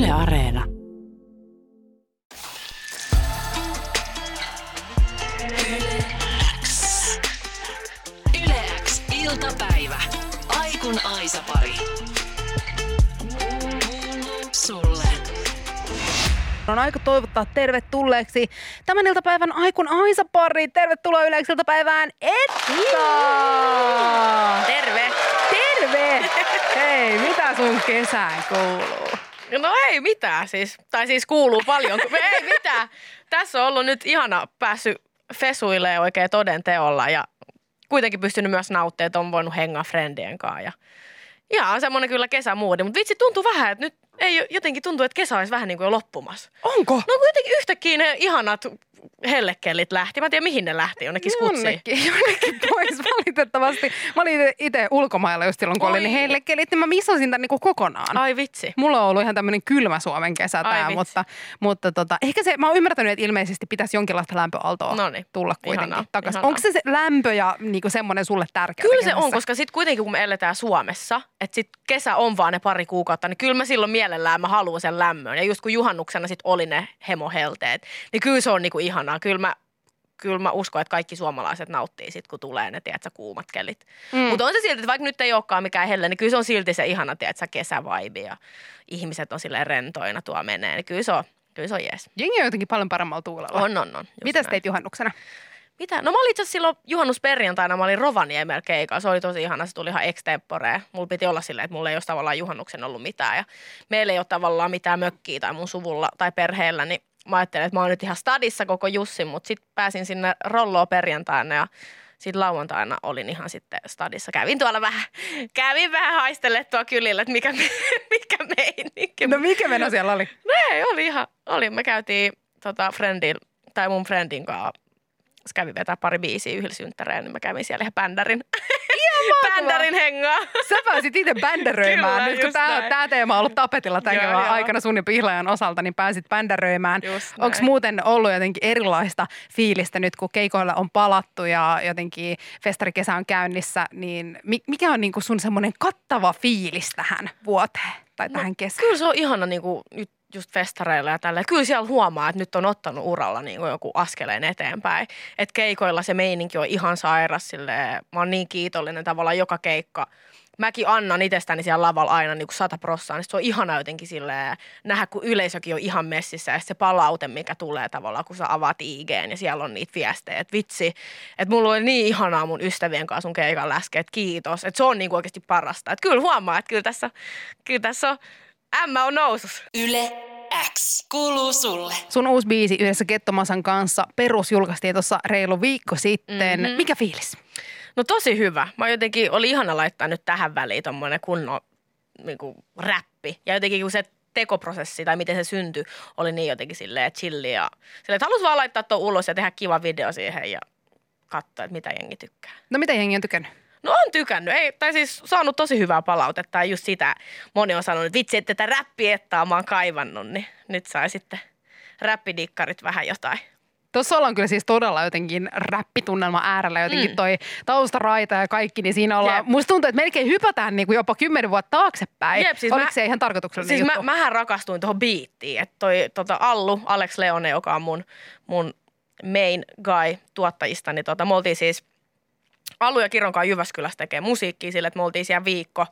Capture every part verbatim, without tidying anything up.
Areena. Yle X. Yle X iltapäivä. Aikun Aisa-pari. Sulle. On aika toivottaa tervetulleeksi tämän iltapäivän Aikun Aisa-pari. Tervetuloa Yle X iltapäivään Etta! Terve! Terve! Hei, mitä sun kesään kuuluu? No ei mitään siis. Tai siis kuuluu paljon. Ei mitään. Tässä on ollut nyt ihana päässyt fesuilemaan oikein toden teolla ja kuitenkin pystynyt myös nauttimaan, että on voinut hengaa friendien kanssa. Ja ihan semmoinen kyllä kesämoodi. Mutta vitsi tuntuu vähän, että nyt ei jotenkin tuntuu, että kesä olisi vähän niin kuin jo loppumassa. Onko? No kuitenkin yhtäkkiä ne ihanat hellekellit lähti. Mä en tiedä mihin ne lähti, jonnekin skutsiin. Jonnekin, jonnekin pois valitettavasti. Mä olin itse ulkomailla just silloin, kun Oi. oli ne hellekelit, niin mä missasin tämän niinku kokonaan. Ai vitsi. Mulla on ollut ihan tämmöinen kylmä Suomen kesä Ai tää, vitsi. mutta, mutta tota, ehkä se, mä oon ymmärtänyt, että ilmeisesti pitäisi jonkinlaista lämpöaaltoa Noniin. tulla kuitenkin Ihanaa, takaisin. ihanaa. Onko se, se lämpö ja niinku semmoinen sulle tärkeä? Kyllä se on, koska sitten kuitenkin kun me eletään Suomessa, että sitten kesä on vaan ne pari kuukautta, niin kyllä mä silloin mielellään mä haluan sen lämmön. Ja just kun juhannuksena sitten oli ne hemohelteet, niin kyllä se on niinku ihanaa. Kyllä mä, kyllä mä uskon, että kaikki suomalaiset nauttii sit, kun tulee ne, tiedätkö, kuumat kelit. Mm. Mutta on se silti, että vaikka nyt ei olekaan mikään helle, niin kyllä se on silti se ihana, tiedätkö, kesävaibi ja ihmiset on silleen rentoina tuo menee. Niin kyllä se on, kyllä se on jees. Jengi on jotenkin paljon paremmalla tuulella. On, on, on. Mitäs teit juhannuksena? Mitä? No mä olin itse asiassa silloin juhannusperjantaina, mä olin Rovaniemellä keikalla. Se oli tosi ihana, se tuli ihan extemporea. Mulla piti olla silleen, että mulla ei ole tavallaan juhannuksen ollut mitään. Ja meillä ei ole tavallaan mitään mökkiä tai mun suvulla tai perheellä, niin mä ajattelin, että mä oon nyt ihan stadissa koko Jussin, mutta sitten pääsin sinne Rolloon perjantaina ja sitten lauantaina olin ihan sitten stadissa. Kävin tuolla vähän, kävin vähän haistelemaan tuolla kylillä, että mikä, mikä meininki. No mikä meno siellä oli? No ei, oli ihan, oli. Me käytiin tota, friendin, tai mun friendin kanssa. Se kävi vetää pari biisiä yhdellä synttäreen, niin mä kävin siellä ihan bändärin, bändärin hengaa. Sä pääsit itse bändäröimään. Kyllä, Nyt kun just tää, näin. tää teema on ollut tapetilla tämän Joo, kevään joo. aikana sun ja Pihlajan osalta, niin pääsit bändäröimään. Just Onko näin. muuten ollut jotenkin erilaista fiilistä nyt, kun keikoilla on palattu ja jotenkin festarikesä on käynnissä, niin mi- mikä on niinku sun semmoinen kattava fiilis tähän vuoteen tai tähän kesään? Kyllä se on ihana niin kuin, nyt just festareilla ja tällä. Kyllä siellä huomaa, että nyt on ottanut uralla niin kuin joku askeleen eteenpäin. Että keikoilla se meininki on ihan sairas. Silleen, mä oon niin kiitollinen tavallaan joka keikka. Mäkin annan itsestäni siellä lavalla aina niin kuin sata prossaa, niin se on ihana jotenkin silleen, nähdä, kun yleisökin on ihan messissä ja se palaute, mikä tulee tavallaan, kun sä avaat I G:n ja siellä on niitä viestejä, että vitsi, että mulla oli niin ihanaa mun ystävien kanssa sun keikan läskeä, että kiitos, että se on niin kuin oikeasti parasta. Että kyllä huomaa, että kyllä tässä, kyllä tässä on ämmä on nousus. Yle X kuuluu sulle. Sun uusi biisi yhdessä Kettomasan kanssa perus julkaistiin tuossa reilu viikko sitten. Mhm. Mikä fiilis? No tosi hyvä. Mä jotenkin, oli ihana laittaa nyt tähän väliin tommonen kunnon niin kuin räppi. Ja jotenkin kun se tekoprosessi tai miten se syntyi, oli niin jotenkin silleen chilli ja silleen, että halus vaan laittaa tuon ulos ja tehdä kiva video siihen ja katsoa, että mitä jengi tykkää. No mitä jengi on tykännyt? No on tykännyt, ei, tai siis saanut tosi hyvää palautetta ja just sitä moni on sanonut, että vitsi, että tätä räppiettaa mä oon kaivannut, niin nyt sai sitten räppidikkarit vähän jotain. Tuossa ollaan kyllä siis todella jotenkin räppitunnelma äärellä, jotenkin Mm. toi taustaraita ja kaikki, niin siinä ollaan, Jep. musta tuntuu, että melkein hypätään niin kuin jopa kymmenen vuotta taaksepäin. Jep, siis Oliko mä- se ihan tarkoituksellinen Siis juttu? mä, mähän rakastuin tuohon biittiin, että toi tota Allu, Alex Leone, joka on mun, mun main guy tuottajista, niin tota, me oltiin siis Allu ja Kiron kanssa Jyväskylässä tekee musiikkia sille, että me oltiin siellä viikko.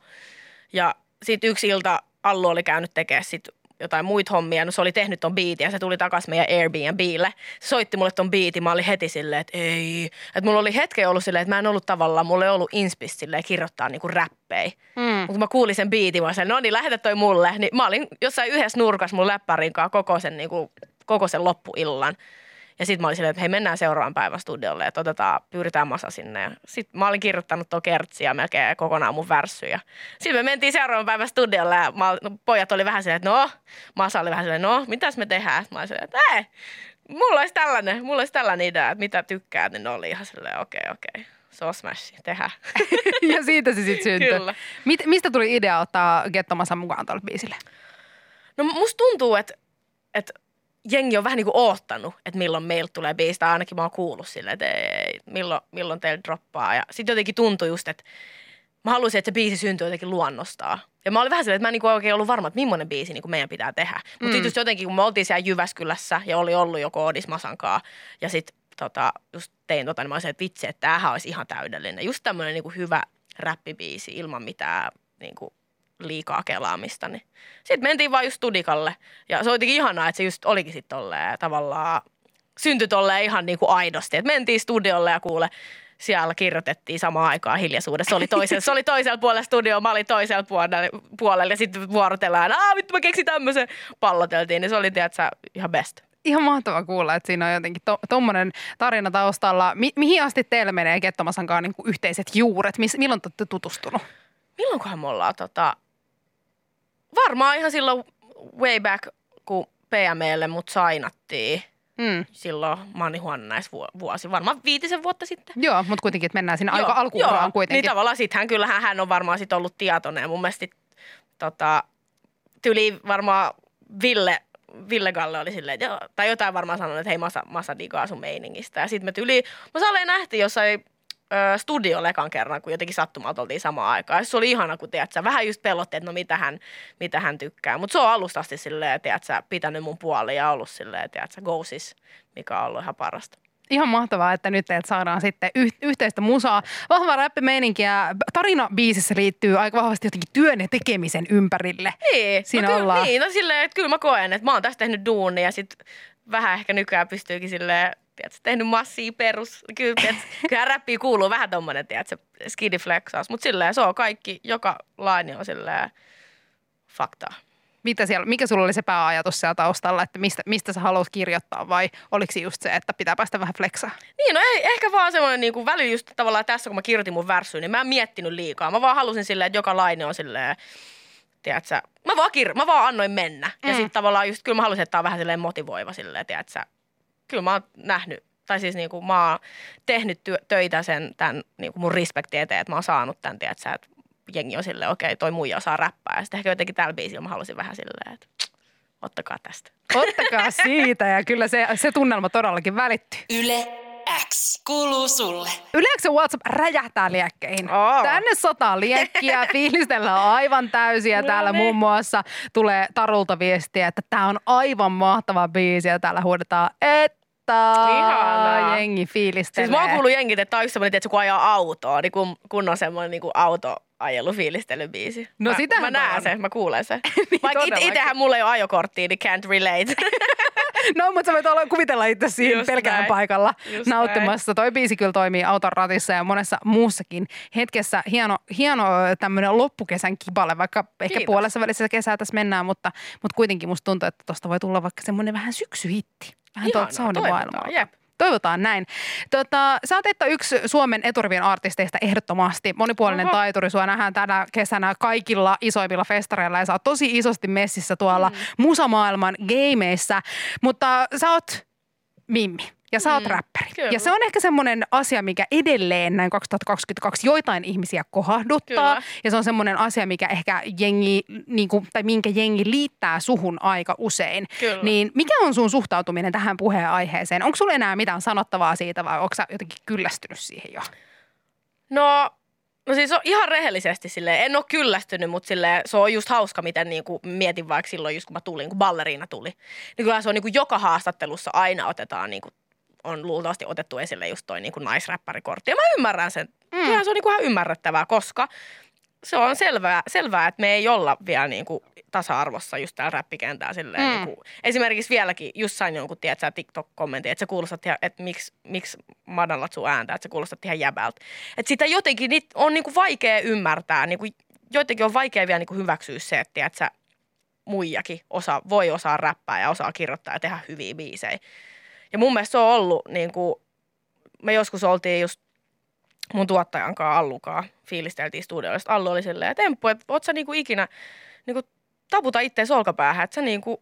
Ja sitten yksi ilta Allu oli käynyt tekemään sit jotain muita hommia. No se oli tehnyt ton biitin ja se tuli takaisin meidän Airbnbille. Se soitti mulle ton biitin. Mä olin heti silleen, että ei. Että mulla oli hetken ollut silleen, että mä en ollut tavallaan, mulla ei ollut inspis silleen kirjoittaa niinku räppejä. Mm. Mutta kun mä kuulin sen biitin, mä olin silleen, no niin, lähetä toi mulle. Niin mä olin jossain yhdessä nurkassa mun läppärin kanssa koko sen, niinku, koko sen loppuillan. Ja sitten mä olin silleen, että hei, mennään seuraavan päivän studiolle, että otetaan, pyydetään Masa sinne. Ja sitten mä olin kirjoittanut tuon kertsiä melkein kokonaan mun värssyjä. Sitten me mentiin seuraavan päivän studiolle ja mä, no, pojat oli vähän silleen, että no, Masa oli vähän silleen, no, mitäs me tehdään? Mä olin silleen, että ei, mulla olisi tällainen, mulla olisi tällainen idea, että mitä tykkäät, niin ne oli ihan silleen, okei, okay, okei. Okay. Se on smashi, tehdään. Ja siitä se sitten syntyi. Kyllä. Mit, mistä tuli idea ottaa Kettomasan mukaan tuolle biisille? No musta tuntuu, että, että jengi on vähän niin kuin oottanut, että milloin meiltä tulee biisi, tai ainakin mä oon kuullut silleen, että ei, milloin, milloin teillä droppaa. Ja sitten jotenkin tuntui just, että mä halusin, että se biisi syntyy jotenkin luonnostaan. Ja mä olin vähän silleen, että mä en niin oikein ollut varma, että millainen biisi niin meidän pitää tehdä. Mutta mm. sitten just jotenkin, kun me oltiin siellä Jyväskylässä ja oli ollut jo Koodis Masankaa ja sitten tota, just tein tota, niin mä olisin, että vitsi, että tämähän olisi ihan täydellinen. Just tämmöinen niin hyvä räppibiisi ilman mitään niin kuin liikaa kelaamista. Niin. Sitten mentiin vaan just studikalle ja se oli jotenkin ihanaa, että se just olikin sitten tolleen tavallaan syntyi tolleen ihan niin kuin aidosti. Et mentiin studiolle ja kuule, siellä kirjoitettiin samaan aikaan hiljaisuudessa. Se oli toisella, se oli toisella puolella studioa, mä olin toisella puolella, puolella ja sitten vuorotellaan, aah vittu mä keksin tämmöisen, palloteltiin. Niin se oli, tiedätkö, ihan best. Ihan mahtava kuulla, että siinä on jotenkin to, tommonen tarina taustalla. Mi, mihin asti teillä menee Ketto Masankaan niin kuin yhteiset juuret? Mis, milloin te olette tutustunut? Milloinkohan me ollaan tota... Varmaan ihan silloin way back, kun P M E:lle mut sainattiin. Mm. Silloin mä oon vuosi, varmaan viitisen vuotta sitten. Joo, mutta kuitenkin, että mennään siinä aika alkuuraan kuitenkin. Niin tavallaan sittenhän kyllähän hän on varmaan sit ollut tietoinen. Ja mun mielestä tota, tyli varmaan Ville, Ville Galle oli silleen, että joo, tai jotain varmaan sanonut, että hei Masa, Masa digaa sun meiningistä. Ja sitten me tyli, Masalle nähtiin jossain ö, studiolla ekan kerran, kun jotenkin sattumalta oltiin samaan aikaan. Ja se oli ihana, kun tiedät, sä, vähän just pelotti, että no mitä hän, mitä hän tykkää. Mutta se on alusta asti silleen, tiedät, sä, pitänyt mun puolella ja ollut silleen, tiedät, sä, go sis, mikä on ollut ihan parasta. Ihan mahtavaa, että nyt teiltä saadaan sitten yh- yhteistä musaa. Vahvaa räppimeininkiä. Tarina biisissä liittyy aika vahvasti jotenkin työn ja tekemisen ympärille. Niin, Siinä no kyllä, ollaan. Niin, no silleen, että kyllä mä koen, että mä oon tässä tehnyt duunia ja sit vähän ehkä nykyään pystyykin silleen, tiedätkö, tehnyt massia perus. Kyllä, tiedätkö, kyllä räppiin kuuluu vähän tommonen, tiedätkö, skidi flexaus. Mutta silleen se on kaikki, joka laini on silleen faktaa. Mitä siellä, mikä sulla oli se pääajatus siellä taustalla, että mistä, mistä sä haluat kirjoittaa vai oliko se just se, että pitää päästä vähän flexaa? Niin, no ei, ehkä vaan semmoinen niin kuin väli just tavallaan tässä, kun mä kirjoitin mun värssyyn, niin mä en miettinyt liikaa. Mä vaan halusin silleen, että joka laini on silleen, tiedätkö, mä vaan, kir- mä vaan annoin mennä. Mm. Ja sitten tavallaan just, kyllä mä halusin, että tää on vähän silleen motivoiva silleen, tiedätkö, kyllä mä oon nähnyt, tai siis niin kuin mä oon tehnyt työ, töitä sen tämän niin kuin mun respektin eteen, että mä oon saanut tämän, tiedätkö, että jengi on silleen, okei, toi muija osaa räppää. Ja sitten ehkä jotenkin tällä biisillä mä halusin vähän silleen, että ottakaa tästä. Ottakaa siitä ja kyllä se, se tunnelma todellakin välittyy. Yle X kuuluu sulle. Yle X:n WhatsApp räjähtää liekkeihin. Oh. Tänne sotaan liekkiä, fiilistellään aivan täysiä. Täällä muun muassa tulee Tarulta viestiä, että tää on aivan mahtava biisi ja täällä huudetaan, että ihanaa. Jengi fiilistelee. Siis mä oon kuullut jengit, että tää on just semmoinen, että kun ajaa autoa, niin kun, kun on semmoinen niin auto ajelu fiilistelybiisi. No mä, sitähän mä näen sen, mä kuulen sen. Niin vaikka it, itsehän mulla ei ole ajokorttia, niin can't relate. No, mutta sä voit olla, kuvitella itse siinä pelkään paikalla Just nauttimassa. Näin. Toi biisi kyllä toimii auton ratissa ja monessa muussakin hetkessä. Hieno, hieno tämmöinen loppukesän kibale, vaikka ehkä Kiitos. puolessa välissä kesää tässä mennään, mutta, mutta kuitenkin musta tuntuu, että tosta voi tulla vaikka semmoinen vähän syksyhitti. Vähän tuolta soundimaailmalta. Jep. Toivotaan näin. Tota, sä oot että yksi Suomen eturivien artisteista ehdottomasti. Monipuolinen Oho. taituri. Sua nähdään tänä kesänä kaikilla isoimmilla festareilla ja sä oot tosi isosti messissä tuolla mm. musamaailman gameissa. Mutta sä oot mimmi ja sä oot mm. räppäri. Kyllä. Ja se on ehkä semmoinen asia, mikä edelleen näin kaksituhattakaksikymmentäkaksi joitain ihmisiä kohahduttaa. Kyllä. Ja se on semmoinen asia, mikä ehkä jengi, niin kuin, tai minkä jengi liittää suhun aika usein. Kyllä. Niin mikä on sun suhtautuminen tähän puheenaiheeseen? Onko sulla enää mitään sanottavaa siitä vai onko sä jotenkin kyllästynyt siihen jo? No, no siis on ihan rehellisesti silleen, en ole kyllästynyt, mutta silleen, se on just hauska, miten niin kuin mietin vaikka silloin just kun mä tulin, kun balleriina tuli. Niin kyllä se on niin kuin joka haastattelussa aina otetaan niin kuin on luultavasti otettu esille just toi niin kuin naisräppärikortti. Ja mä ymmärrän sen. Mm. Kyllähän se on niin kuin ihan ymmärrettävää, koska se on selvää, selvää, että me ei olla vielä niin kuin tasa-arvossa just täällä räppikentällä silleen. Mm. Niin kuin, esimerkiksi vieläkin just sain jonkun, tiedätkö, TikTok-kommentin, että sä kuulostat ihan, että miksi, miksi madallat sun ääntä, että sä kuulostat ihan jäbältä. Että sitä jotenkin niitä on niin kuin vaikea ymmärtää. Niin kuin, jotenkin on vaikea vielä niin kuin hyväksyä se, että tiedätkö, muijakin osaa, voi osaa räppää ja osaa kirjoittaa ja tehdä hyviä biisejä. Ja mun mielestä se on ollut, niin kuin, me joskus oltiin just mun tuottajan kanssa Allukaan, fiilisteltiin studioilla. Allu oli silleen, että Temppu, että oot sä niin kuin ikinä niin kuin taputa ittees olkapäähän, että sä niin kuin,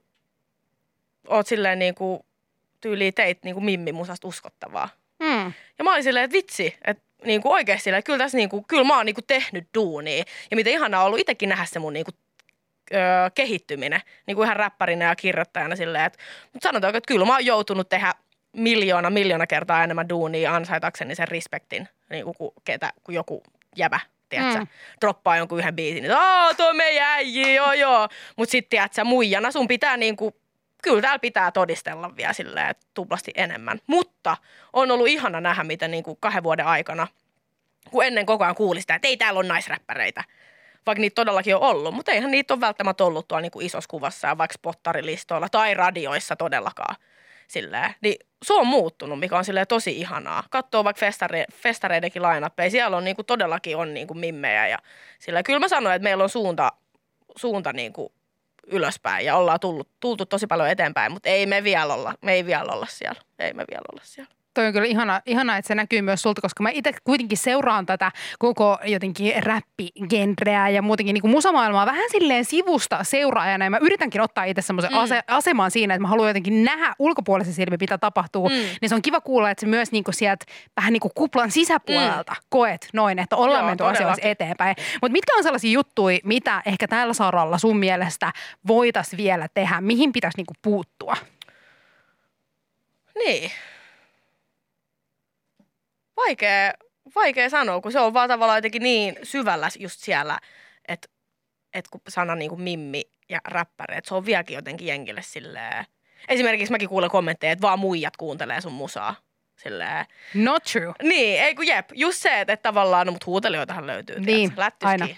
oot silleen niin kuin, tyyliin teit niin kuin mimmimusasta uskottavaa. Mm. Ja mä olin silleen, että vitsi, että niin kuin oikeasti silleen, että kyllä, tässä, niin kuin, kyllä mä oon niin kuin tehnyt duunia. Ja mitä ihanaa on ollut itsekin nähdä se mun niin kuin, Öö, kehittyminen, niin kuin ihan räppärinä ja kirjoittajana silleen, että, mutta sanotaanko, että kyllä mä oon joutunut tehdä miljoona, miljoona kertaa enemmän duunia ansaitakseni sen respektin, niin kuin, ketä, kuin joku jäbä tiedätkö, Mm. droppaa jonkun yhden biisin, että aah, toi meidän äijii, joo joo. Mutta sitten, tiedätkö, muijana sun pitää niinku, kyllä täällä pitää todistella vielä silleen tuplasti enemmän. Mutta on ollut ihana nähdä, mitä niinku kahden vuoden aikana, kun ennen koko ajan kuuli sitä, että ei täällä ole naisräppäreitä. Vaikka niitä todellakin on ollut, mutta eihän niitä ole välttämättä ollut tuolla niinku isossa kuvassa ja vaikka spottarilistoilla tai radioissa todellakaan. Silleen. Niin se on muuttunut, mikä on silleen tosi ihanaa. Katsoo vaikka festare, festareidenkin line-uppeja, siellä on niinku todellakin on niinku mimmejä. Ja silleen. Kyllä mä sanoin, että meillä on suunta, suunta niinku ylöspäin ja ollaan tullut, tultu tosi paljon eteenpäin, mutta ei me vielä olla, me ei vielä olla siellä. Ei me vielä olla siellä. Toi on kyllä ihana, ihana, että se näkyy myös sulta, koska mä itse kuitenkin seuraan tätä koko jotenkin räppigenreä ja muutenkin niin kuin musamaailmaa vähän silleen sivusta seuraajana. Ja mä yritänkin ottaa itse semmoisen mm. ase- aseman siinä, että mä haluan jotenkin nähdä ulkopuolisen silmin, mitä tapahtuu. Mm. Niin se on kiva kuulla, että se myös niin kuin sieltä vähän niin kuin kuplan sisäpuolelta mm. koet noin, että ollaan Joo, menty asioissa eteenpäin. Mutta mitkä on sellaisia juttuja, mitä ehkä tällä saralla sun mielestä voitaisiin vielä tehdä? Mihin pitäisi niin kuin puuttua? Niin. Vaikea, vaikea sanoa, kun se on vaan tavallaan jotenkin niin syvällä just siellä, että, että kun sana niin kuin mimmi ja räppäri, että se on vieläkin jotenkin jengille silleen. Esimerkiksi mäkin kuulen kommentteja, että vaan muijat kuuntelee sun musaa. Silleen. Not true. Niin, ei kun jep. Just se, että, että tavallaan, no mut huutelijoitahan löytyy. Niin, aina.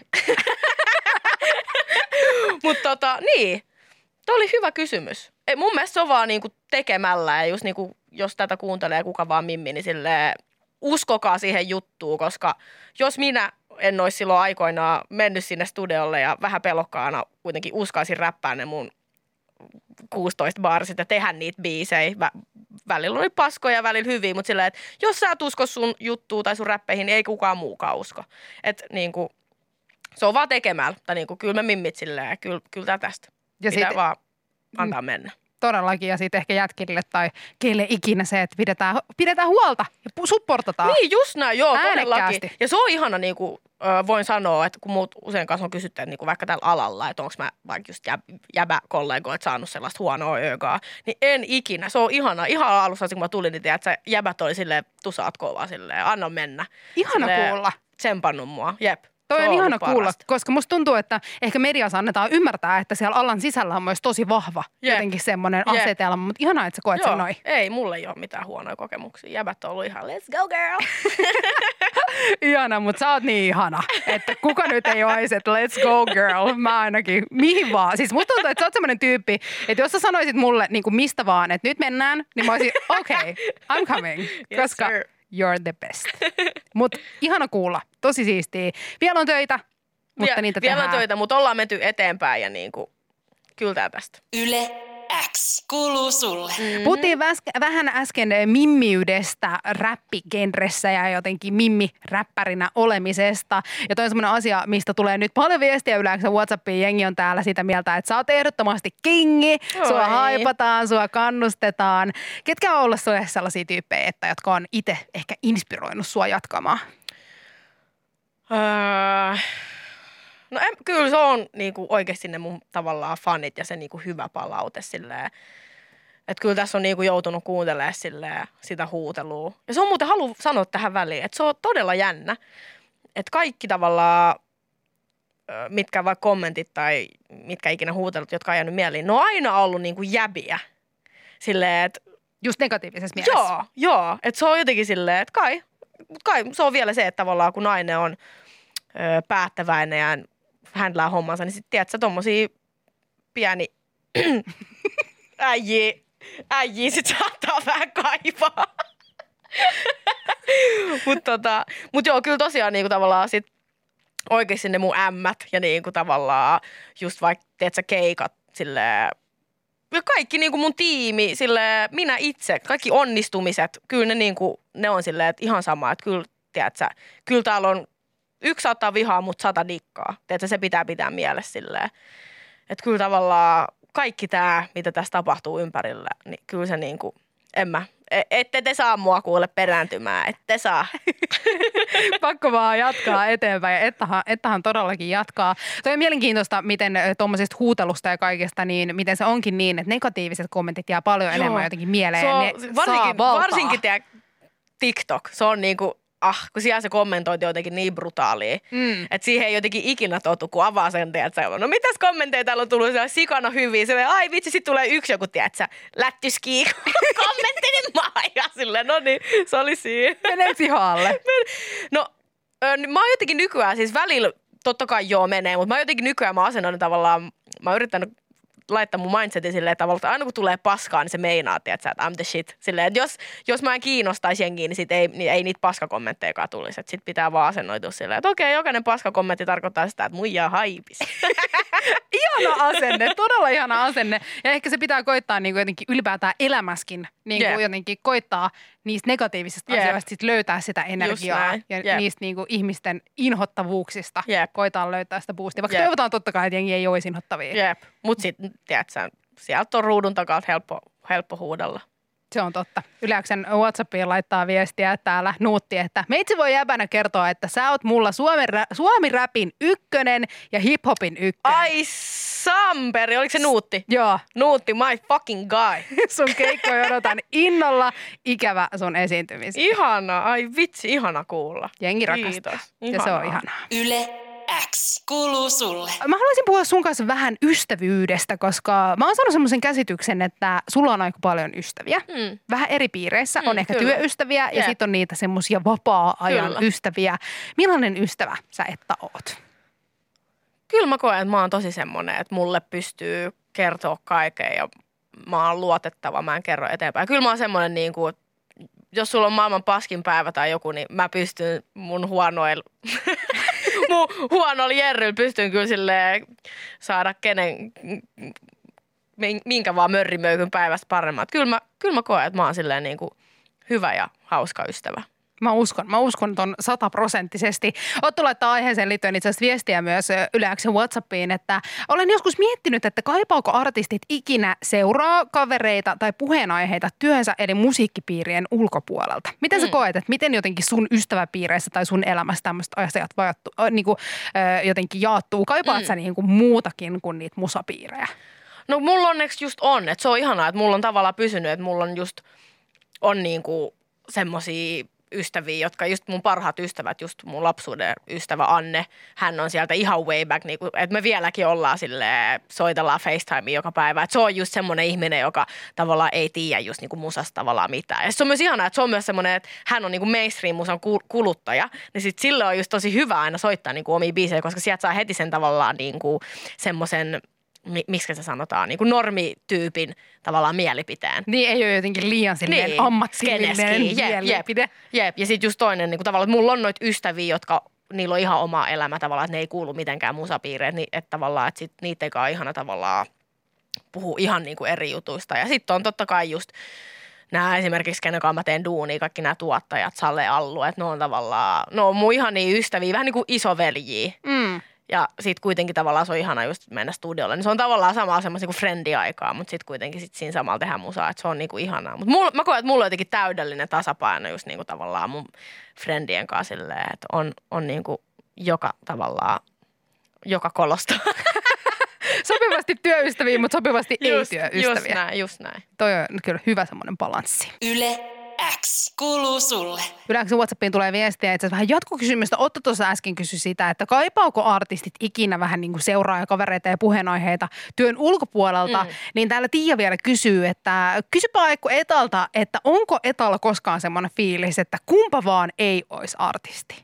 Mutta tota, niin. Tuo oli hyvä kysymys. Ei, mun mielestä se on vaan niinku tekemällä ja just niinku, jos tätä kuuntelee kuka vaan mimmi, niin silleen uskokaa siihen juttuun, koska jos minä en olisi silloin aikoinaan mennyt sinne studiolle ja vähän pelokkaana kuitenkin uskaisin räppää ne mun kuusitoista baarsit ja tehdä niitä biisejä. Vä- välillä oli paskoja, välillä hyviä, mutta silleen, että jos sä et usko sun juttuun tai sun räppeihin, niin ei kukaan muukaan usko. Että niinku, se on vaan tekemällä. Tai niinku, kyllä me mimmit silleen, kyllä, kyllä tää tästä. Ja Pitää sit, vaan antaa mennä. Todellakin, ja sitten ehkä jätkille tai keille ikinä se, että pidetään, pidetään huolta ja supportataan. Niin, just näin, joo, äänekkäästi. todellakin. Ja se on ihana, niin kuin äh, voin sanoa, että kun muut usein kanssa on kysytty, että niin kuin vaikka tällä alalla, että onko mä vaikka just jäb, jäbä-kollegoit saanut sellaista huonoa öökaa, niin en ikinä. Se on ihana. Ihan alussa, kun mä tulin, niin tiedät, että jäbät oli silleen, tusaat kovaa silleen, anna mennä. Ihana silleen, kuulla. Tsempannut mua, jep. Toi on ihana kuulla, parasta. koska musta tuntuu, että ehkä mediassa annetaan ymmärtää, että siellä alan sisällä on myös tosi vahva Jep. jotenkin semmoinen Jep. asetelma, mutta ihanaa, että sä koet sen noin. Ei, mulle ei ole mitään huonoja kokemuksia. Jäbät on ollut ihan, let's go girl. Ihana, mutta sä oot niin ihana, että kuka nyt ei olisi, että let's go girl, mä ainakin, mihin vaan. Siis musta tuntuu, että sä oot semmoinen tyyppi, että jos sä sanoisit mulle niin kuin mistä vaan, että nyt mennään, niin mä olisin, okei, okay, I'm coming, Yes, koska sir. you're the best. Mutta ihana kuulla, tosi siistiä. Vielä on töitä, mutta Vie, niitä vielä tehdään. on töitä, mutta ollaan menty eteenpäin ja niin kuin, kyllä tää tästä. Yle X kuuluu sulle. Mm-hmm. Puhuttiin väs- vähän äsken mimmiydestä räppigenressä ja jotenkin mimmi-räppärinä olemisesta. Ja toi on semmoinen asia, mistä tulee nyt paljon viestiä yleensä WhatsAppiin. Jengi on täällä sitä mieltä, että sä oot ehdottomasti kingi, sua Oi. haipataan, sua kannustetaan. Ketkä on ollut sulle sellaisia tyyppejä, että, jotka on itse ehkä inspiroinut sua jatkamaan? Öö, no en, kyllä se on niinku oikeasti ne mun tavallaan fanit ja se niinku hyvä palaute silleen. Että kyllä tässä on niinku joutunut kuuntelemaan silleen sitä huutelua. Ja se on muuten halu sanoa tähän väliin, että se on todella jännä. Että kaikki tavallaan, ö, mitkä vaikka kommentit tai mitkä ikinä huutelut, jotka on jäänyt mieliin, ne on aina ollut niinku jäbiä. Silleen, että Just negatiivisessa mielessä. joo, joo. Että se on jotenkin silleen, että kai, kai se on vielä se, että tavallaan kun nainen on ö, päättäväinen ja händlää hommansa, niin sitten tiedätkö, tommosia pieni äijii, äijii sit saattaa vähän kaivaa. Mutta tota, mut joo, kyllä tosiaan niinku tavallaan sit oikeesti ne mun ämmät ja niinku tavallaan just vaikka, tiedätkö, keikat silleen, ja kaikki niinku mun tiimi, silleen, minä itse, kaikki onnistumiset, kyllä ne, niinku, ne on silleen, että ihan sama, että kyllä, tiedätkö, kyllä täällä on yksi saattaa vihaa, mutta sata dikkaa. Tiedätkö, se pitää pitää mielessä silleen. Että kyllä tavallaan kaikki tämä, mitä tässä tapahtuu ympärillä, niin kyllä se niinku, en mä, ette te saa mua kuule perääntymään, ette saa. Pakko vaan jatkaa eteenpäin. Ettahan, Ettahan todellakin jatkaa. Toi on mielenkiintoista, miten tuommoisesta huutelusta ja kaikesta, niin miten se onkin niin, että negatiiviset kommentit jää paljon Joo. enemmän jotenkin mieleen. Se on, ne varsinkin, saa valtaa. varsinkin tämä TikTok, se on niinku, ah, kun siellä se kommentointi on jotenkin niin brutaalia, mm. että siihen ei jotenkin ikinä totu, kun avaa sen, tiedätkö, no mitäs kommentteja täällä on tullut, siellä sikana hyviä, se ai vitsi, sit tulee yksi joku, tiedätkö, lättyskii kommentti, niin mä oon ihan silleen, no niin, se oli siinä. Menee pihalle. No, mä oon jotenkin nykyään, siis välillä totta kai joo menee, mutta mä oon jotenkin nykyään, mä asennoin tavallaan, mä oon yrittänyt laittaa mun mindsetin silleen tavalla, että aina kun tulee paskaa, niin se meinaa, tiedätkö, että I'm the shit. Silleen, että jos, jos mä en kiinnostaisi jengiä, niin sit ei, niin ei niitä paskakommenttejakaan tulisi. Että sit pitää vaan asennoitua silleen, että okei, jokainen paskakommentti tarkoittaa sitä, että muija haipis. Ihana asenne, todella ihana asenne. Ja ehkä se pitää koittaa niin kuin jotenkin ylipäätään elämäskin, niin kuin Jep. jotenkin koittaa niistä negatiivisista Jep. asioista sit löytää sitä energiaa näin. ja Jep. niistä niin kuin ihmisten inhottavuuksista Jep. koitaan löytää sitä boostia. Vaikka Jep. toivotaan totta kai, että jengi ei olisi inhottavia. Jep, mut sit, tiedätkö, sieltä on ruudun takaa helppo, helppo huudella. Se on totta. Yleensä WhatsAppiin laittaa viestiä täällä Nuutti, että meitsi voi jäbänä kertoa, että sä oot mulla Suomen, Suomi-räpin ykkönen ja hiphopin ykkönen. Ai Samperi, oliko se Nuutti? Joo. Nuutti, my fucking guy. Sun keikkoja odotan innolla. Ikävä sun esiintymistä. Ihana, ai vitsi, ihana kuulla. Jengi Kiitos. rakastaa. Ja se on ihanaa. Yle X kuuluu sulle. Mä haluaisin puhua sun kanssa vähän ystävyydestä, koska mä oon saanut semmoisen käsityksen, että sulla on aika paljon ystäviä. Mm. Vähän eri piireissä. Mm, on ehkä kyllä. työystäviä ja Jep. sitten on niitä semmoisia vapaa-ajan Kyllä. ystäviä. Millainen ystävä sä Etta oot? Kyllä mä koen, että mä oon tosi semmonen, että mulle pystyy kertoa kaiken ja mä oon luotettava, mä en kerro eteenpäin. Kyllä mä oon semmonen niin kuin, jos sulla on maailman paskin päivä tai joku, niin mä pystyn mun huonoilla, mun huonoilla jerryillä pystyn kyllä silleen saada kenen, minkä vaan mörrimöykyn päivästä paremmat. Kyllä mä, kyllä mä koen, että mä oon silleen niin kuin hyvä ja hauska ystävä. Mä uskon, mä uskon ton sataprosenttisesti. Otto laittaa aiheeseen liittyen itse asiassa viestiä myös Yle X:n WhatsAppiin, että olen joskus miettinyt, että kaipaako artistit ikinä seuraa kavereita tai puheenaiheita työnsä eli musiikkipiirien ulkopuolelta. Miten sä Mm. koet, että miten jotenkin sun ystäväpiireissä tai sun elämässä tämmöiset asiat vajattu, äh, niin kuin, äh, jotenkin jaattuu? Kaipaat Mm. sä niin kuin muutakin kuin niitä musapiirejä? No mulla onneksi just on, että se on ihanaa, että mulla on tavallaan pysynyt, että mulla on just on niinku semmosia ystäviä, jotka just mun parhaat ystävät, just mun lapsuuden ystävä Anne, hän on sieltä ihan way back, niinku, että me vieläkin ollaan silleen, soitellaan FaceTimea joka päivä, että se on just semmoinen ihminen, joka tavallaan ei tiedä just niinku musasta tavallaan mitään. Ja se on myös ihanaa, että se on myös semmoinen, että hän on niinku mainstream-musan kuluttaja, niin sit sille on just tosi hyvä aina soittaa niinku omia biisejä, koska sieltä saa heti sen tavallaan niinku semmoisen, miksi se sanotaan, niin kuin normityypin tavallaan mielipiteen. Niin ei ole jotenkin liian silleen Niin, ammatillinen skeneski, jep, mielipide. Jep, jep. Ja sitten just toinen, niin kuin tavallaan, että mulla on noita ystäviä, jotka, niillä on ihan oma elämä tavallaan, että ne ei kuulu mitenkään musapiireen, niin, että tavallaan, että sit niitä ei ole ihana tavallaan puhua ihan niin kuin eri jutuista. Ja sitten on totta kai just nämä esimerkiksi, kenen kanssa mä teen duunia, kaikki nämä tuottajat, Salle Allu, että ne on tavallaan, ne on mun ihania ystäviä, vähän niin kuin isoveljiä. Mm. Ja sitten kuitenkin tavallaan se on ihana just mennä studiolle. Niin se on tavallaan samalla semmoisen kuin friendiaikaa, mutta sitten kuitenkin sit siinä samalla tehdään musaa, että se on niinku ihanaa. Mutta mä koen, että mulla on jotenkin täydellinen tasapaino just niinku tavallaan mun friendien kanssa silleen, että on, on niinku joka tavallaan, joka kolosta. Sopivasti työystäviä, mutta sopivasti just, ei työystäviä. Just näin, just näin. Toi on kyllä hyvä semmoinen balanssi. Yle X kuuluu sulle. Yleensä WhatsAppiin tulee viestiä, itse asiassa vähän jatkokysymystä. Otto tuossa äsken kysyi sitä, että kaipaako artistit ikinä vähän niin kuin seuraajakavereita ja puheenaiheita työn ulkopuolelta. Mm. Niin täällä Tiia vielä kysyy, että kysypä Aikku Etalta, että onko Etalla koskaan semmoinen fiilis, että kumpa vaan ei olisi artisti?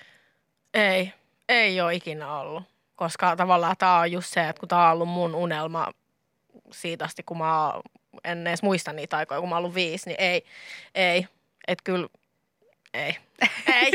Ei, ei ole ikinä ollut. Koska tavallaan tämä on just se, että kun tämä on ollut mun unelma siitä asti, kun mä en edes muista niitä aikoja, kun mä oon ollut viisi, niin ei, ei. Että kyllä, ei, ei.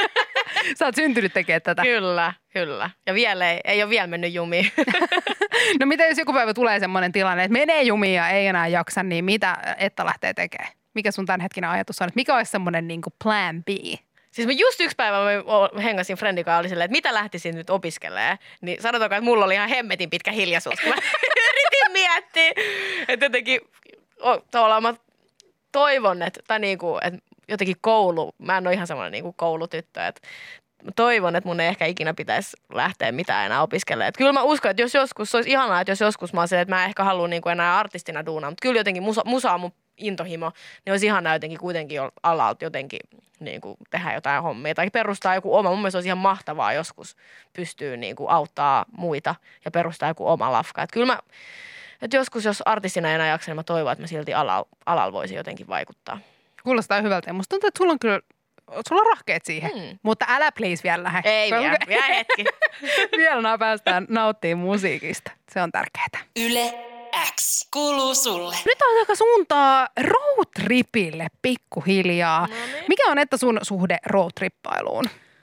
Sä oot syntynyt tekemään tätä. Kyllä, kyllä. Ja vielä ei, ei ole vielä mennyt jumiin. No mitä jos joku päivä tulee semmoinen tilanne, että menee jumiin ja ei enää jaksa, niin mitä Etta lähtee tekemään? Mikä sun tämänhetkinen ajatus on? Että mikä olisi semmoinen niin kuin plan B? Siis mä just yksi päivä mä hengasin friendin kanssa, oli silleen, että mitä lähtisin nyt opiskelemaan. Niin sanotaanko, että mulla oli ihan hemmetin pitkä hiljaisuus, kun mä yritin miettiä. Että jotenkin o, tavallaan mä toivon, että, tai niinku, että jotenkin koulu, mä en ole ihan semmoinen niinku koulutyttö, että mä toivon, että mun ei ehkä ikinä pitäisi lähteä mitään enää opiskelemaan. Että kyllä mä uskon, että jos joskus, se olisi ihanaa, että jos joskus mä oon silleen, että mä en ehkä halua niinku enää artistina duunaa, mutta kyllä jotenkin musa, musa on mun intohimo, niin olisi ihanaa jotenkin kuitenkin alalta jotenkin niin kuin tehdä jotain hommia tai perustaa joku oma. Mun mielestä olisi ihan mahtavaa joskus pystyy niin kuin auttaa muita ja perustaa joku oma lafka. Että kyllä mä, että joskus jos artistina enää jaksa, niin mä toivon, että mä silti alalla, alalla voisin jotenkin vaikuttaa. Kuulostaa hyvältä. Musta tuntuu, että sulla on kyllä, sulla on rahkeet siihen, mm. mutta älä please vielä lähde. Ei vielä, vielä hetki. Vielä päästään nauttimaan musiikista. Se on tärkeää. Yle X kuuluu sulle. Nyt on aika suuntaa roadtripille pikkuhiljaa. No niin. Mikä on että sun suhde roadtrippailuun?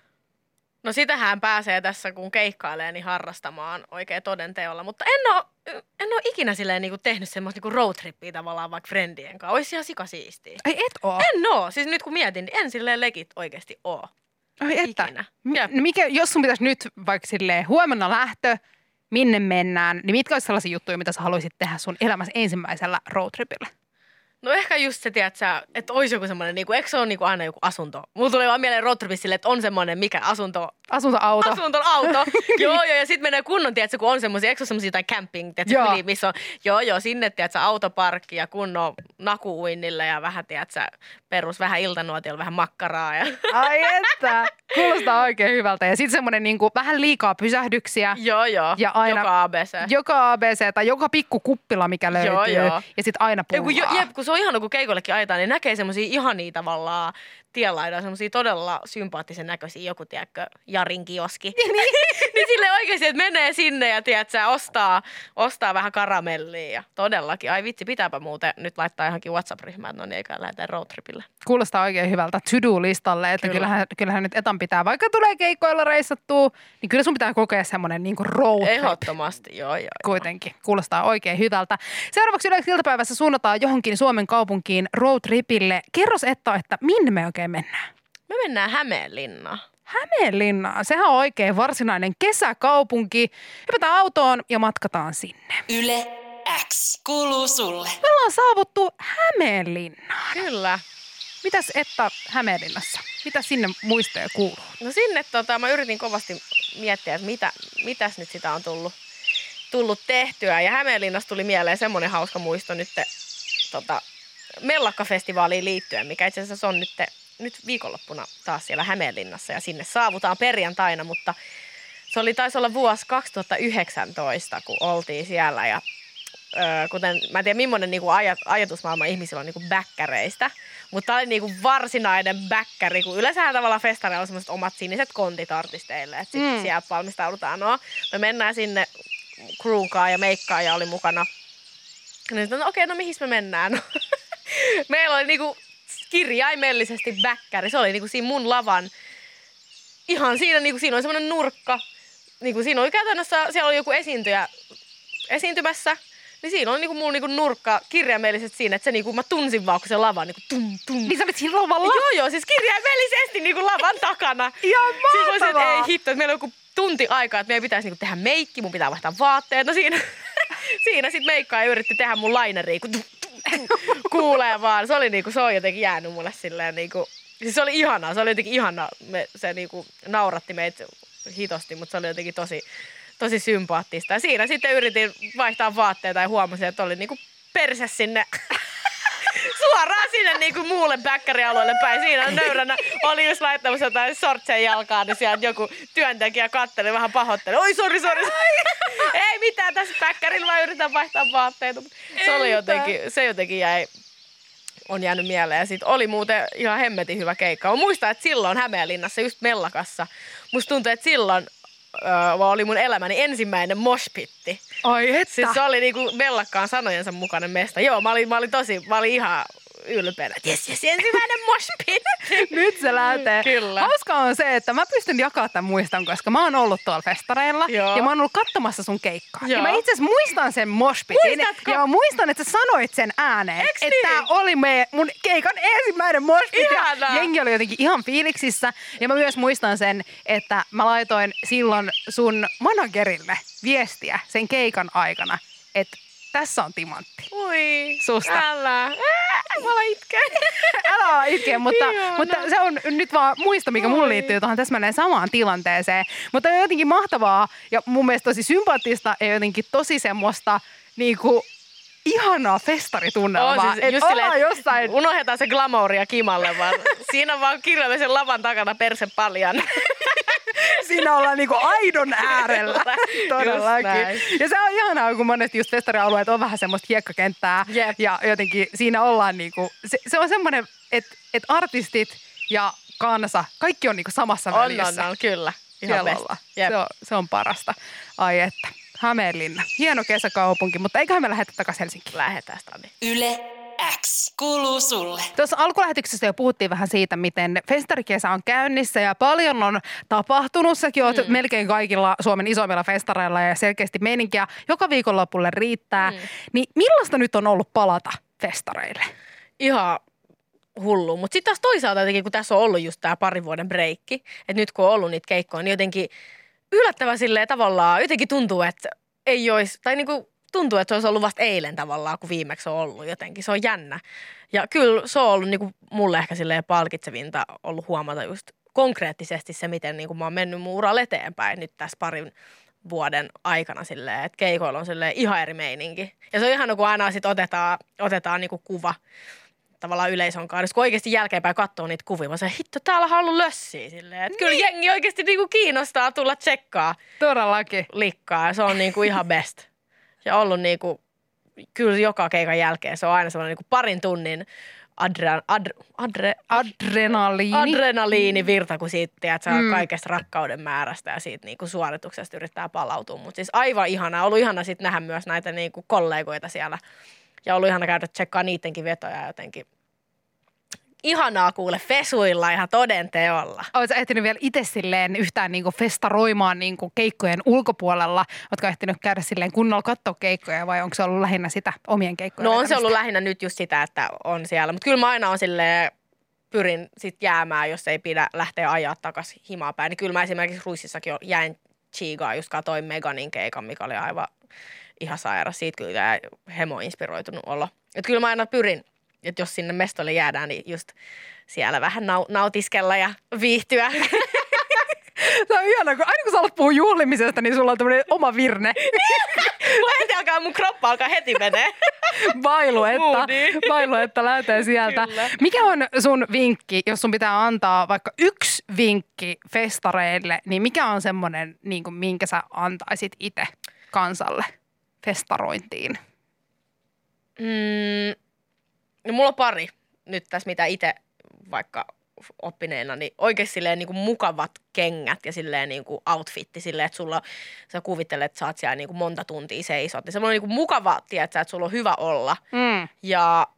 No sitähän pääsee tässä, kun keikkailee, niin harrastamaan oikein todenteolla. Mutta en ole, en ole ikinä silleen niinku tehnyt semmoista niinku roadtrippia tavallaan vaikka friendien kanssa. Olisi ihan sikasiistiä. Ai et oo? En oo. Siis nyt kun mietin, niin en silleen legit oikeasti oo. Ai että. Ikinä. M- mikä, jos sun pitäisi nyt vaikka silleen huomenna lähtö, minne mennään, niin mitkä olisi sellaisia juttuja, mitä sä haluaisit tehdä sun elämässä ensimmäisellä roadtripillä? No ehkä just se, tiedätkö, että olisi joku semmoinen, niinku, eikö se ole niinku aina joku asunto? Mulla tulee vaan mieleen roadtripissa silleen, että on semmoinen, mikä asunto... Asuntoauto. Asuntoauto. joo, joo, ja sitten menee kunnon, tiedätkö, kun on semmoisia, eikö ole semmoisia jotain camping, tiedätkö, yli, missä on, joo, joo, sinne, tiedätkö, autoparkki ja kunnon nakuuinnille ja vähän, tiedätkö, perus, vähän iltanuotilla, vähän makkaraa. Ja... Ai että, kuulostaa oikein hyvältä. Ja sitten semmoinen niinku, vähän liikaa pysähdyksiä. joo, joo, ja aina, joka A B C. Joka A B C tai joka pikku kuppila, mikä löytyy. Joo, joo. Ja sitten aina pullaa. Ei, kun, jep, kun se on ihana, kun keikoillekin ajetaan, niin näkee semmoisia ihania tavallaan tienlaidaan, semmoisia todella sympaattisen näköisiä, joku, tiedätkö, Jarin kioski. niin silleen oikeasti, että menee sinne ja, tiedätkö, ostaa, ostaa vähän karamellia ja todellakin. Ai vitsi, pitääpä muuten nyt laittaa johonkin WhatsApp-ryhmään, että no niin, eikä lähdetään roadtripille. Kuulostaa oikein hyvältä to-do-listalle, että Kyllä. kyllähän, kyllähän nyt etan pitää, vaikka tulee keikkoilla reissattua, niin kyllä sun pitää kokea semmoinen niinku roadtrip. Ehdottomasti, joo, joo. Kuitenkin. Kuulostaa oikein hyvältä. Seuraavaksi Yle X iltapäivässä suunnataan johonkin Suomen kaupunkiin roadtripille. Kerros Etta, että minne me oikein mennään? Me mennään Hämeenlinnaan. Hämeenlinnaan. Sehän on oikein varsinainen kesäkaupunki. Hypätään autoon ja matkataan sinne. Yle X kuuluu sulle. Me ollaan saavuttu Hämeenlinnaan. Kyllä. Mitäs Etta Hämeenlinnassa? Mitä sinne muistoja kuuluu? No sinne tota, mä yritin kovasti miettiä, että mitä, mitäs nyt sitä on tullut, tullut tehtyä. Ja Hämeenlinnassa tuli mieleen semmoinen hauska muisto nyt tota, Mellakkafestivaaliin liittyen, mikä itse asiassa on nyt, nyt viikonloppuna taas siellä Hämeenlinnassa. Ja sinne saavutaan perjantaina, mutta se oli, taisi olla vuosi kaksituhattayhdeksäntoista, kun oltiin siellä. Ja öö, kuten, mä en tiedä, millainen niinku ajat, ajatusmaailma ihmisillä on niinku bäkkäreistä. Mutta tämä oli niinku varsinainen bäkkäri, kun yleensähän tavallaan festareilla on semmoiset omat siniset kontit artisteille, että sitten mm. siellä valmistaudutaan. No, me mennään sinne crewkaan ja meikkaan ja oli mukana. No, no okei, no mihin me mennään? No. Meillä oli niinku kirjaimellisesti bäkkäri. Se oli niinku siinä mun lavan, ihan siinä, niinku, siinä oli semmoinen nurkka. Niinku, siinä oli käytännössä, siellä oli joku esiintyjä esiintymässä. Niin siinä oli niinku mulla niinku nurkka kirjaimellisesti siinä, että se niinku, mä tunsin vaan, kun se lava niinku tum tum. Niin sä olit siinä lavalla? Joo joo, siis kirjaimellisesti niinku lavan takana. Ihan mahtavaa! Sitten mä olisin, että ei hitto, että meillä on joku tunti aikaa, että meidän pitäisi niinku tehdä meikki, mun pitää vaihtaa vaatteet. No siinä, siinä sit meikkaa yritti tehdä mun laineriin, kun tum, tum, tum, kuulee vaan. Se oli niinku, se on jotenkin jäänyt mulle silleen niinku, siis se oli ihanaa, se oli jotenkin ihanaa. Me, se niinku nauratti meitä hitosti, mutta se oli jotenkin tosi... Tosi sympaattista. Ja siinä sitten yritin vaihtaa vaatteita ja huomasin, että oli niinku perse sinne suoraan sinne niinku muulle bäkkärialueelle päin. Siinä nöyränä oli just laittamassa jotain sortseja jalkaan, niin sieltä joku työntekijä katteli, vähän pahoitteli. Oi, sori, sori. Ei mitään tässä bäkkärillä, vaan yritän vaihtaa vaatteita. Se oli jotenkin, se jotenkin jäi, on jäänyt mieleen. Ja sitten oli muuten ihan hemmetin hyvä keikka. Mä muistan, että silloin Hämeenlinnassa, just Mellakassa, musta tuntui, että silloin Öö, oli mun elämäni ensimmäinen moshpitti. Ai että. Siis se oli niinku Mellakkaan sanojensa mukainen mesta. Joo, mä olin, mä olin tosi, mä olin ihan ylpeänä. Jes, jes, ensimmäinen moshpitti. Nyt se lähtee. Kyllä. Hauskaa on se, että mä pystyn jakamaan tämän muiston, koska mä oon ollut tuolla festareilla. Joo. Ja mä oon ollut katsomassa sun keikkaa. Joo. Ja mä itse asiassa muistan sen moshpitin. Muistatko? Ja mä muistan, että sä sanoit sen ääneen. Eiks että niin? tää oli me, mun keikan ensimmäinen moshpit. Ihanaa. Ja jengi oli jotenkin ihan fiiliksissä. Ja mä myös muistan sen, että mä laitoin silloin sun managerille viestiä sen keikan aikana, että tässä on timantti. Ui, Susta. älä. Ää, mä alan itkeä. Älä ala itkeä, mutta, Ihana. mutta se on nyt vaan muisto, mikä mulle liittyy tuohon täsmälleen samaan tilanteeseen. Mutta on jotenkin mahtavaa ja mun mielestä tosi sympaattista ja jotenkin tosi semmoista niinku ihanaa festaritunnelmaa. On siis Et just silleen, ollaan jossain... unohdetaan se glamouria kimalle, vaan siinä vaan kirjoimme sen lavan takana perse paljan. Siinä ollaan niinku aidon äärellä. Todellakin. Ja se on ihanaa, kun monesti just festarialueet on vähän semmoista hiekkakenttää. Jep. Ja jotenkin siinä ollaan niinku, se, se on semmoinen, että et artistit ja kansa, kaikki on niinku samassa On, välissä. on, on, kyllä. Ihan Siellä best. ollaan. Jep. Se on, se on parasta. Ai että. Hämeenlinna. Hieno kesäkaupunki, mutta eiköhän me lähdetä takaisin Helsinkiin. Lähetään Stani. Yle X kuuluu sulle. Tuossa alkulähetyksessä jo puhuttiin vähän siitä, miten festarikesä on käynnissä ja paljon on tapahtunut. Säkin oot mm. melkein kaikilla Suomen isoimmilla festareilla ja selkeästi meininkiä joka viikonlopulle riittää. Mm. Niin millaista nyt on ollut palata festareille? Ihan hullu. Mutta sitten taas toisaalta jotenkin, kun tässä on ollut just tämä parin vuoden breikki, että nyt kun on ollut niitä keikkoja, niin jotenkin yllättävän silleen tavallaan jotenkin tuntuu, että ei olisi, tai niinku tuntuu, että se olisi ollut vasta eilen tavallaan, kun viimeksi on ollut jotenkin. Se on jännä. Ja kyllä se on ollut niinku mulle ehkä silleen palkitsevinta ollut huomata just konkreettisesti se, miten niinku mä oon mennyt mun uralla eteenpäin nyt tässä parin vuoden aikana silleen, että keikoilla on silleen ihan eri meininki. Ja se on ihana, kun aina sit otetaan, otetaan niinku kuva tavallaan yleisön kanssa. Kun oikeasti jälkeenpäin katsoo niitä kuvia, mä sanoin, hitto, täällä on ollut lössiä silleen. Että kyllä jengi oikeasti niinku kiinnostaa tulla tsekkaa Todellakin. likkaa. Se on niinku ihan best. Ja ollut niinku, kyllä joka keikan jälkeen se on aina semmoinen niinku parin tunnin adre, adre, adre, Adrenaliini. adrenaliinivirta, kun siitä tiedät, sä Mm. kaikesta rakkauden määrästä ja siitä niinku suorituksesta yrittää palautua. Mutta siis aivan ihanaa. Ollut ihana sitten nähdä myös näitä niinku kollegoita siellä. Ja ollut ihana käydä tsekkaa niidenkin vetoja jotenkin. Ihanaa kuule fesuilla ihan toden teolla. Oletko ehtinyt vielä itse silleen yhtään niinku festaroimaan niinku keikkojen ulkopuolella? Oletko ehtinyt käydä silleen kunnolla katsoa keikkoja vai onko se ollut lähinnä sitä omien keikkojen No on se vetämistä? ollut lähinnä nyt just sitä, että on siellä. Mutta kyllä mä aina on silleen, pyrin sit jäämään, jos ei pidä lähteä ajaa takaisin himaa päin. Niin kyllä mä esimerkiksi Ruississakin jäin Chigaa, just katoin Meganin keikan, mikä oli aivan ihan sairas. Siitä kyllä jäi hemo-inspiroitunut olo. Et kyllä mä aina pyrin, että jos sinne mestolle jäädään, niin just siellä vähän nau- nautiskella ja viihtyä. Se on ihana, kun aina kun sä alat puhua juhlimisesta, niin sulla on tämmöinen oma virne. Mun heti alkaa, mun kroppa alkaa heti menee. Bailuetta, Moodi. bailuetta lähtee sieltä. Kyllä. Mikä on sun vinkki, jos sun pitää antaa vaikka yksi vinkki festareille, niin mikä on semmoinen, niin kuin minkä sä antaisit itse kansalle festarointiin? Mm, no mulla on pari nyt tässä, mitä itse vaikka oppineena, niin oikein silleen niin kuin mukavat kengät ja silleen niin kuin outfitti silleen, että sulla, sä kuvittelet, että sä oot siellä niin kuin monta tuntia seisot. Niin semmoinen niin kuin mukava, tiedätkö, että sulla on hyvä olla. Mm. Ja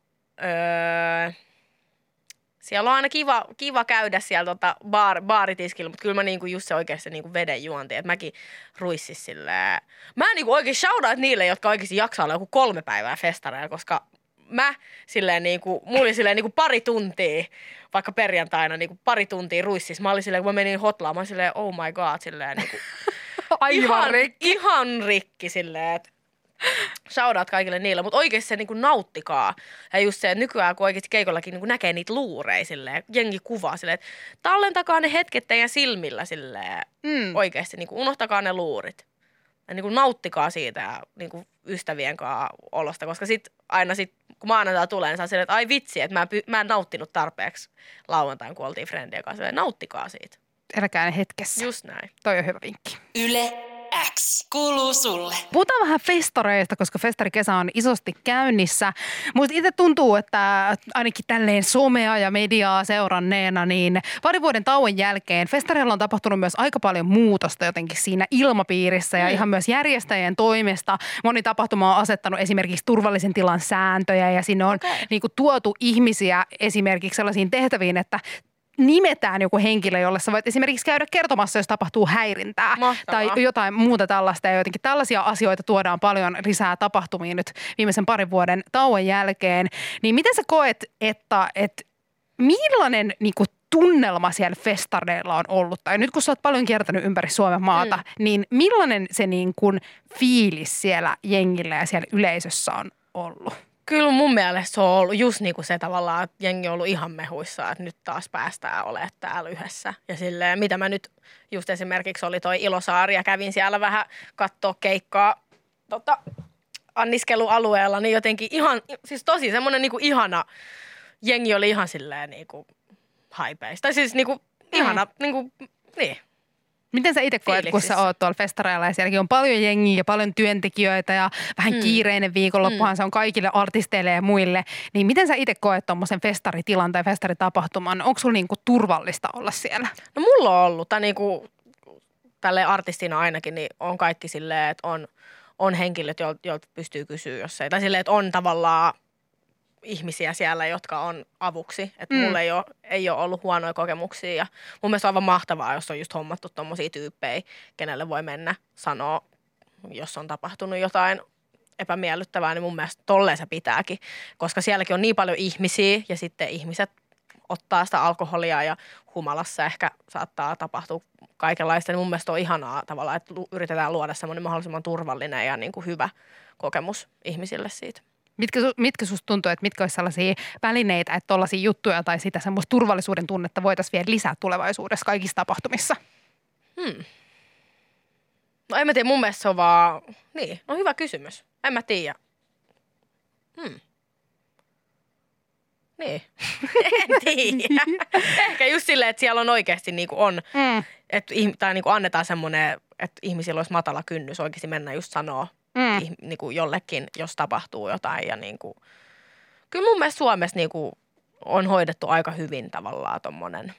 öö, siellä on aina kiva, kiva käydä siellä tota baar, baaritiskillä, mutta kyllä mä niinku just se oikeasti se niinku veden juonti, että mäkin ruissis silleen. Mä niinku oikein shoutout niille, jotka oikeasti jaksaa olla joku kolme päivää festareilla, koska mä silleen niinku, mulla oli silleen niinku pari tuntia, vaikka perjantaina niinku pari tuntia ruissis. Mä olin silleen, kun mä menin hotlaan, mä olin silleen, oh my god, silleen niinku. Aivan ihan, rikki. Ihan rikki silleen, että shoutout kaikille niille, mutta oikeasti se niinku nauttikaa. Ja just se, että nykyään kun oikeasti keikollakin niinku näkee niitä luureja silleen, jengi kuvaa silleen, että tallentakaa ne hetket teidän silmillä silleen, Mm. oikeasti niinku unohtakaa ne luurit. Ja niinku nauttikaa siitä ja niinku ystävien kanssa olosta, koska sit aina sit, kun maanantai tulee, niin saa silleen, että ai vitsi, että mä en, py- mä en nauttinut tarpeeksi lauantain, kun oltiin friendien kanssa. Silleen, nauttikaa siitä. Eläkää ne hetkessä. Just näin. Toi on hyvä vinkki. Yle X kuuluu sulle. Puhutaan vähän festareista, koska festarikesä on isosti käynnissä. Musta itse tuntuu, että ainakin tälleen somea ja mediaa seuranneena, niin parin vuoden tauon jälkeen festareilla on tapahtunut myös aika paljon muutosta jotenkin siinä ilmapiirissä ja Mm. ihan myös järjestäjien toimesta. Moni tapahtuma on asettanut esimerkiksi turvallisen tilan sääntöjä ja sinne on Okei. niin kuin tuotu ihmisiä esimerkiksi sellaisiin tehtäviin, että nimetään joku henkilö, jolle sä voit esimerkiksi käydä kertomassa, jos tapahtuu häirintää. Mahtavaa. Tai jotain muuta tällaista. Ja jotenkin tällaisia asioita tuodaan paljon lisää tapahtumiin nyt viimeisen parin vuoden tauon jälkeen. Niin miten sä koet, että, että millainen niin kuin tunnelma siellä festareilla on ollut? Tai nyt kun sä oot paljon kiertänyt ympäri Suomen maata, mm. niin millainen se niin kuin fiilis siellä jengillä ja siellä yleisössä on ollut? Kyllä mun mielestä se on ollut just niin kuin se tavallaan, että jengi on ollut ihan mehuissa, että nyt taas päästään olemaan täällä yhdessä. Ja silleen, mitä mä nyt just esimerkiksi oli toi Ilosaari ja kävin siellä vähän kattoo keikkaa tota, anniskelualueella, niin jotenkin ihan, siis tosi semmoinen niinku ihana, jengi oli ihan silleen niinku haipeista. Tai siis niinku ihana, mm. niinku, niin. Miten sä itse koet, kun sä oot tuolla festareilla ja sielläkin on paljon jengiä ja paljon työntekijöitä ja vähän mm. kiireinen viikonloppuhan mm. se on kaikille artisteille ja muille. Niin miten sä itse koet tuommoisen festaritilan tai festaritapahtuman? Onko sulla niinku turvallista olla siellä? No mulla on ollut, tai niinku tälle artistina ainakin, niin on kaikki silleen, että on, on henkilöt, joilta jolt pystyy kysyä, jos ei. Tai silleen, että on tavallaan ihmisiä siellä, jotka on avuksi. Että mm. mulla ei ole, ei ole ollut huonoja kokemuksia ja mun mielestä on aivan mahtavaa, jos on just hommattu tommosia tyyppejä, kenelle voi mennä sanoa, jos on tapahtunut jotain epämiellyttävää, niin mun mielestä tolleen se pitääkin. Koska sielläkin on niin paljon ihmisiä ja sitten ihmiset ottaa sitä alkoholia ja humalassa ehkä saattaa tapahtua kaikenlaista. Niin mun mielestä on ihanaa tavallaan, että yritetään luoda semmoinen mahdollisimman turvallinen ja niin kuin hyvä kokemus ihmisille siitä. Mitkä, mitkä susta tuntuu, että mitkä olisi sellaisia välineitä, että tollaisia juttuja tai sitä semmoista turvallisuuden tunnetta voitaisiin vielä lisää tulevaisuudessa kaikissa tapahtumissa? Hmm. No en mä tiedä, mun mielestä se on vaan, niin, no hyvä kysymys. En mä tiedä. Hmm. Niin, en tiedä. Ehkä just silleen, että siellä on oikeasti niin kuin on, mm. että, tai niin kuin annetaan semmoinen, että ihmisillä olisi matala kynnys oikeasti mennä just sanoa. Mm. Niin kuin jollekin, jos tapahtuu jotain. Ja niin kuin, kyllä mun mielestä Suomessa niin kuin on hoidettu aika hyvin tavallaan tommonen.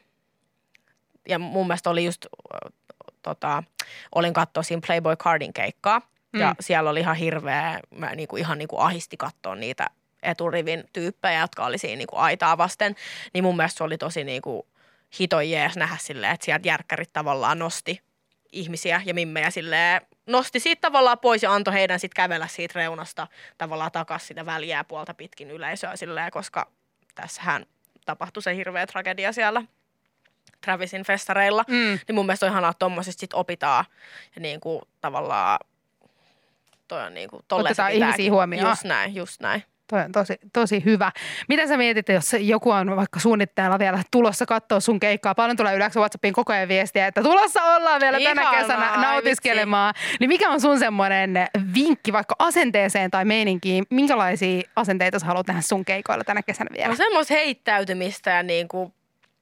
Ja mun mielestä oli just, tota, olin katsoa siinä Playboy Cardin keikkaa. Mm. Ja siellä oli ihan hirveä, mä niin kuin ihan niin kuin ahisti katsoa niitä eturivin tyyppejä, jotka oli siinä niin kuin aitaa vasten. Niin mun mielestä se oli tosi niin kuin hiton jees nähdä silleen, että sieltä järkkärit tavallaan nosti ihmisiä ja mimmejä silleen, nosti siitä tavallaan pois ja antoi heidän sitten kävellä siitä reunasta tavallaan takaisin sitä väliä puolta pitkin yleisöä silleen, koska tässähän tapahtui se hirveä tragedia siellä Travisin festareilla. Mm. Niin mun mielestä on ihanaa, että tommosista sit opitaan ja niin kuin tavallaan toi on niin kuin tolleen se pitääkin. Ihmisiä huomioon. Just näin, just näin. Toi on tosi, tosi hyvä. Mitä sä mietit, jos joku on vaikka suunnitteilla vielä tulossa katsoa sun keikkaa? Paljon tulee yleensä WhatsAppiin koko ajan viestiä, että tulossa ollaan vielä tänä Ihanaa, kesänä nautiskelemaan. Niin mikä on sun semmoinen vinkki vaikka asenteeseen tai meininkiin? Minkälaisia asenteita sä haluat nähdä sun keikoilla tänä kesänä vielä? No semmoista heittäytymistä ja niinku,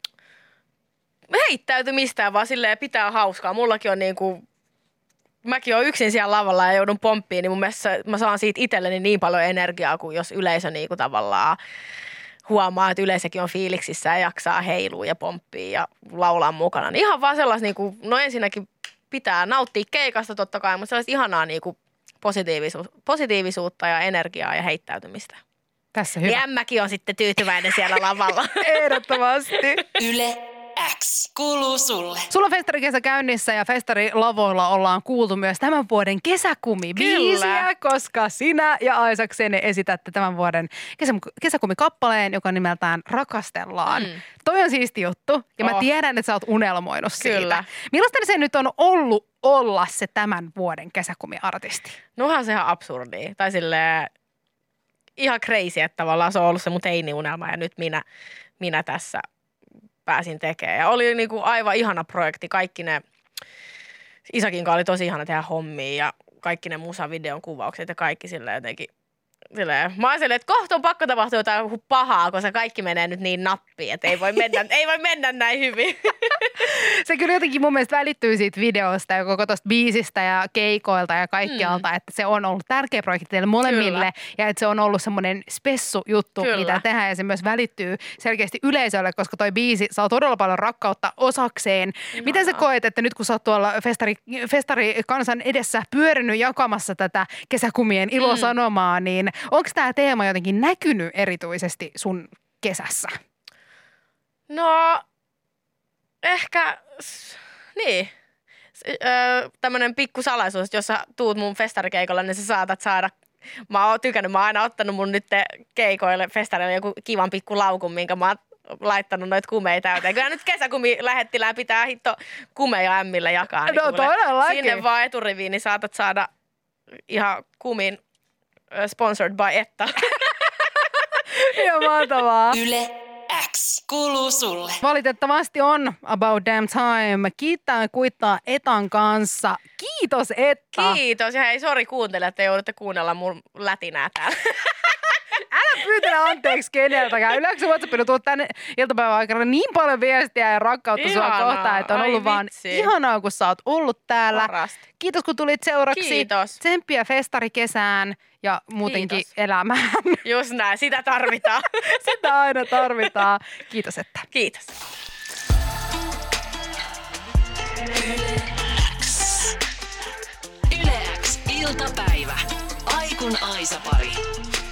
heittäytymistä vaan silleen pitää hauskaa. Mullakin on niinku, mäkin olen yksin siellä lavalla ja joudun pomppiin, niin mun mielestä mä saan siitä itselleni niin paljon energiaa, kuin jos yleisö niinku tavallaan huomaa, että yleisökin on fiiliksissä ja jaksaa heilua ja pomppia ja laulaa mukana. Niin ihan vaan sellaista, niinku, no ensinnäkin pitää nauttia keikasta totta kai, mutta sellaista ihanaa niinku positiivisuus, positiivisuutta ja energiaa ja heittäytymistä. Tässä hyvä. Ja ämmäkin on sitten tyytyväinen siellä lavalla. Ehdottomasti. Yle X kuuluu sulle. Sulla on festarikesä käynnissä ja festarilavoilla ollaan kuultu myös tämän vuoden kesäkumi-biisiä, koska sinä ja Aisaksenne esitätte tämän vuoden kesä, kesäkumi-kappaleen, joka nimeltään Rakastellaan. Mm. Toi on siisti juttu ja oh. mä tiedän, että sä oot unelmoinut siitä. Kyllä. Millaista se nyt on ollut olla se tämän vuoden kesäkumi-artisti? No onhan se ihan absurdia. Tai silleen ihan crazy, että tavallaan se on ollut se mun teini-unelma ja nyt minä, minä tässä pääsin tekemään. Ja oli niinku aivan ihana projekti. Kaikki ne, Isakin kanssa oli tosi ihana tehdä hommia ja kaikki ne musavideon kuvaukset ja kaikki silleen jotenkin. Silleen. Mä oon silleen, että kohta on pakko tapahtua jotain pahaa, koska kaikki menee nyt niin nappiin, että ei voi mennä, ei voi mennä näin hyvin. Se kyllä jotenkin mun mielestä välittyy siitä videosta ja koko tosta biisistä ja keikoilta ja kaikkialta, mm. että se on ollut tärkeä projekti teille molemmille kyllä. ja että se on ollut semmoinen spessu juttu, kyllä. mitä tehdään ja se myös välittyy selkeästi yleisölle, koska toi biisi saa todella paljon rakkautta osakseen. Ihanaa. Miten sä koet, että nyt kun sä oot tuolla festari, festarikansan edessä pyörinyt jakamassa tätä kesäkumien ilosanomaa, mm. niin onko tämä teema jotenkin näkynyt erityisesti sun kesässä? No, ehkä, niin. Öö, tämmöinen pikku salaisuus, että jos sä tuut mun festarikeikolle, niin sä saatat saada, mä oon tykännyt, mä oon aina ottanut mun nyt keikoille, festareille joku kivan pikku laukun, minkä mä oon laittanut noita kumeja täyteen. Kyllä nyt kesäkumi lähettilään pitää hitto kumeja ämmille jakaa. Niin no todellakin. Sinne vaan eturiviin, niin saatat saada ihan kumin sponsored by Etta. Ihan mahtavaa. Yle X. kuuluu sulle. Valitettavasti on About Damn Time. Kiittää kuittaa Etan kanssa. Kiitos Etta. Kiitos. Ja hei, sori kuuntelijat, että joudutte kuunnella mun lätinää täällä. Älä pyytele anteeksi keneltäkään. Yleensä WhatsAppilla tuot tänne iltapäivän aikana niin paljon viestiä ja rakkautta Ihanaa. sua kohtaan, että on Ai ollut vaan vitsi. ihanaa, kun sä oot ollut täällä. Parasta. Kiitos, kun tulit seuraksi. Kiitos. Tsemppiä festarikesään ja muutenkin Kiitos. elämään. Just näin, sitä tarvitaan. Sitä aina tarvitaan. Kiitos, että. Kiitos. Yle X. Yle X iltapäivä. Aikun Aisa-pari.